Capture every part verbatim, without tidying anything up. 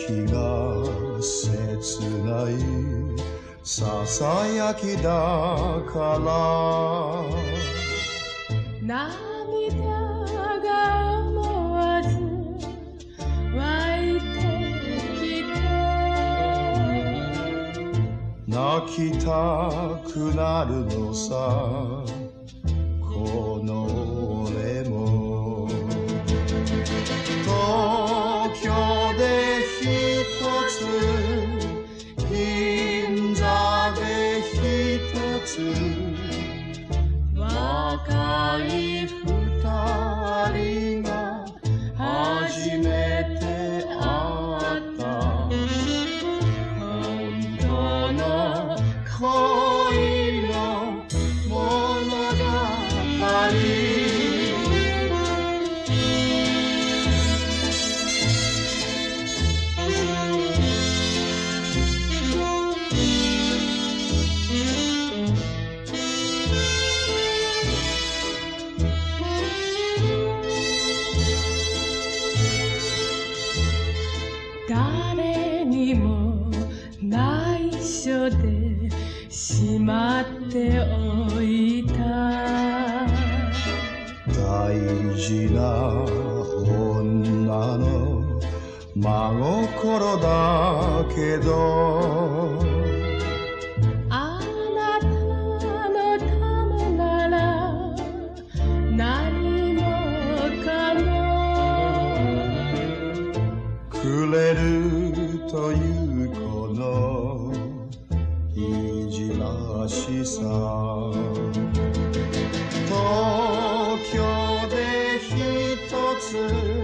息が切ないささやきだから涙が思わず湧いてきて泣きたくなるのさこの俺も東京でひとつ銀座でひとつ若い二人が初めて会った本当の恋の物語誰にも内緒でしまっておいた大事な女の真心だけどあなたのためなら何もかもくれるというこのいじらしさ東京でひとつ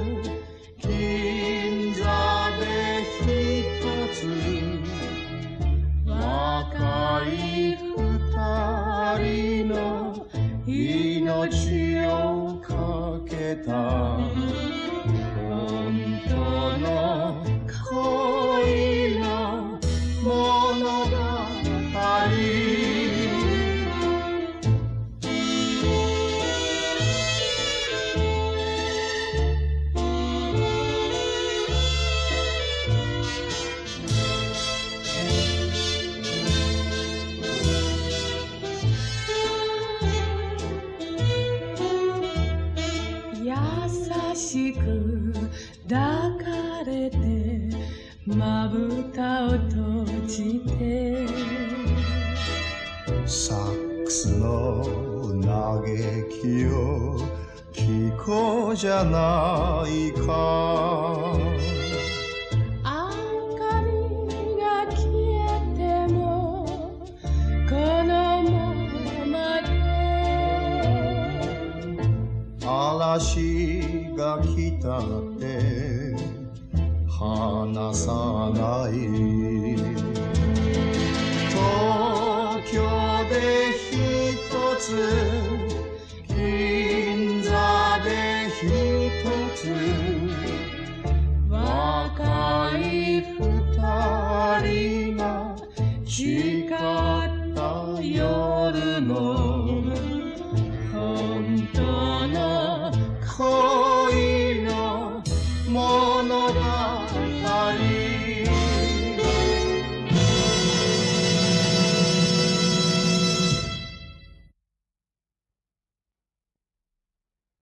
銀座でひとつ若い二人の命をかけた本当の恋の物語優しく抱かれてまぶたを閉じてサックスの嘆きを聞こうじゃないか明かりが消えてもこのままで嵐が来たって離さない東京でひとつ銀座でひとつ若い二人が誓った夜の